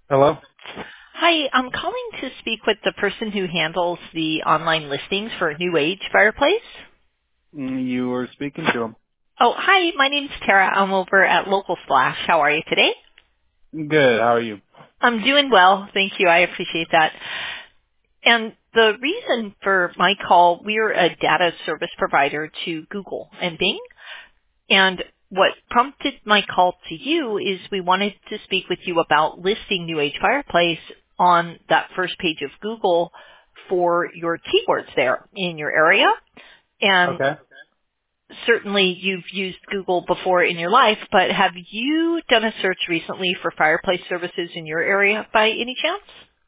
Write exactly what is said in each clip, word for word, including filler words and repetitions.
Hello? Hi, I'm calling to speak with the person who handles the online listings for New Age Fireplace. Mm, You were speaking to him. Oh, hi, my name's Tara. I'm over at Local Splash. How are you today? Good. How are you? I'm doing well. Thank you. I appreciate that. And the reason for my call, we're a data service provider to Google and Bing. And what prompted my call to you is we wanted to speak with you about listing New Age Fireplace on that first page of Google for your keywords there in your area. And Okay. certainly you've used Google before in your life, but have you done a search recently for fireplace services in your area by any chance?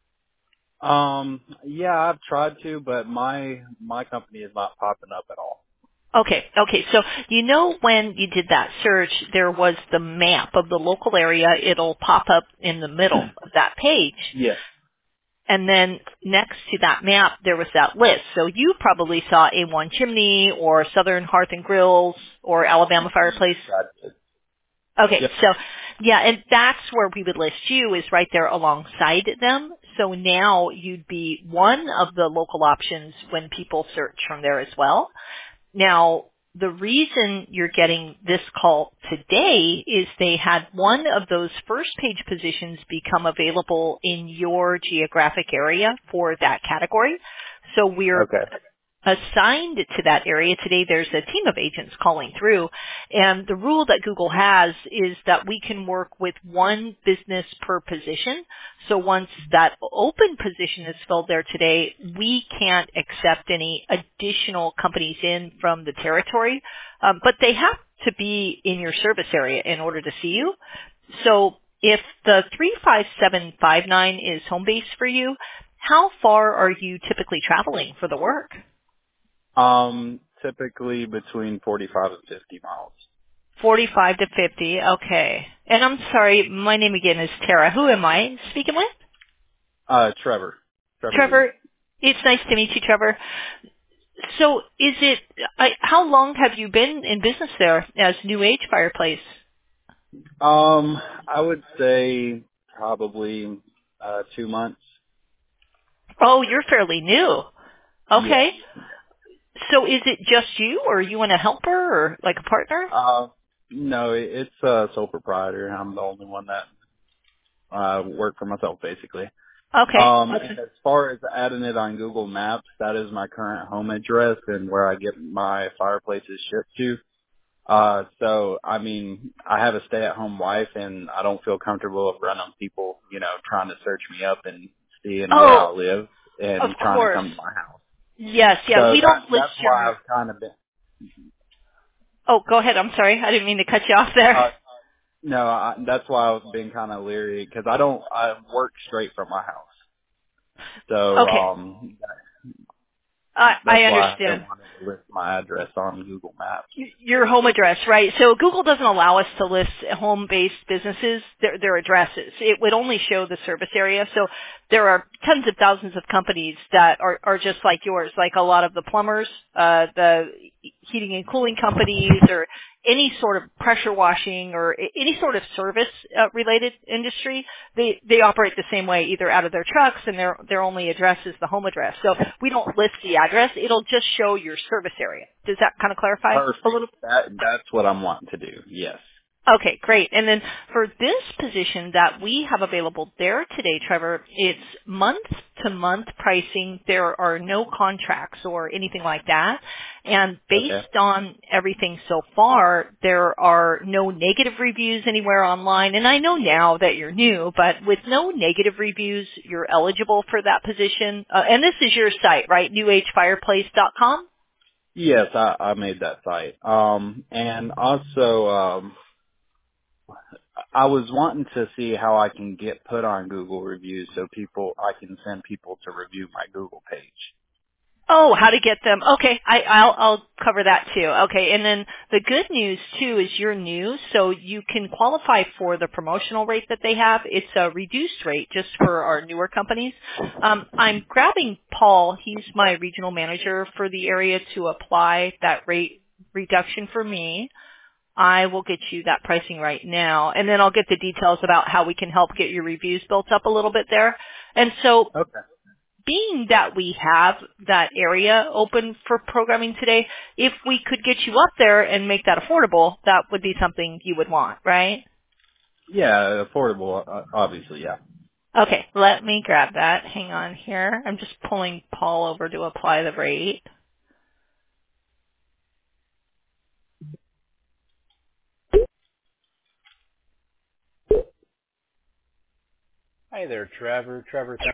Um, yeah, I've tried to, but my my company is not popping up at all. Okay, okay. So you know when you did that search, there was the map of the local area. It'll pop up in the middle of that page. Yes. And then next to that map, there was that list. So you probably saw A one Chimney or Southern Hearth and Grills or Alabama Yes, Fireplace. I did. Okay, Yep. so yeah, and that's where we would list you is right there alongside them. So now you'd be one of the local options when people search from there as well. Now, the reason you're getting this call today is they had one of those first page positions become available in your geographic area for that category. So we're Okay. assigned to that area. Today there's a team of agents calling through, and the rule that Google has is that we can work with one business per position. So once that open position is filled there today, we can't accept any additional companies in from the territory, um, but they have to be in your service area in order to see you. So if the three five seven five nine is home base for you, how far are you typically traveling for the work? Um, typically between forty-five and fifty miles. forty-five to fifty. Okay. And I'm sorry, my name again is Tara. Who am I speaking with? Uh, Trevor. Trevor Lee. Trevor. It's nice to meet you, Trevor. So is it, I, how long have you been in business there as New Age Fireplace? Um, I would say probably uh two months. Oh, you're fairly new. Yes. Okay. So is it just you or are you and a helper or like a partner? Uh, no, it- it's a sole proprietor. I'm the only one that uh work for myself basically. Okay. Um, Okay. and as far as adding it on Google Maps, that is my current home address and where I get my fireplaces shipped to. Uh, so, I mean, I have a stay-at-home wife and I don't feel comfortable of running people, you know, trying to search me up and seeing where I Oh, live of and trying to course. come to my house. Yes, yeah. So We that, don't list that's why your, I've kind of been, oh, go ahead. I'm sorry. I didn't mean to cut you off there. uh, no, I, that's why I've been kind of leery because I don't, I work straight from my house. So, Okay. um, I, I that's why I understand. haven't wanted to list my address on Google Maps. Your home address, right? So Google doesn't allow us to list home-based businesses, their, their addresses. It would only show the service area. So there are tons of thousands of companies that are, are just like yours, like a lot of the plumbers, uh, the heating and cooling companies, or any sort of pressure washing or a- any sort of service uh, related industry. They they operate the same way, either out of their trucks, and their their only address is the home address. So we don't list the address; it'll just show your service area. Does that kind of clarify a Perfect. little? That that's what I'm wanting to do. Yes. Okay, great. And then for this position that we have available there today, Trevor, it's month-to-month pricing. There are no contracts or anything like that. And Okay. based on everything so far, there are no negative reviews anywhere online. And I know now that you're new, but with no negative reviews, you're eligible for that position. Uh, and this is your site, right? new age fireplace dot com? Yes, I, I made that site. Um, and also, um, I was wanting to see how I can get put on Google reviews so people, I can send people to review my Google page. Oh, how to get them. Okay, I, I'll, I'll cover that too. Okay, and then the good news too is you're new, so you can qualify for the promotional rate that they have. It's a reduced rate just for our newer companies. Um, I'm grabbing Paul. He's my regional manager for the area to apply that rate reduction for me. I will get you that pricing right now, and then I'll get the details about how we can help get your reviews built up a little bit there. And so Okay. being that we have that area open for programming today, if we could get you up there and make that affordable, that would be something you would want, right? Yeah, affordable, uh, obviously, yeah. Okay, let me grab that. Hang on here. I'm just pulling Paul over to apply the rate. Hi there, Trevor. Trevor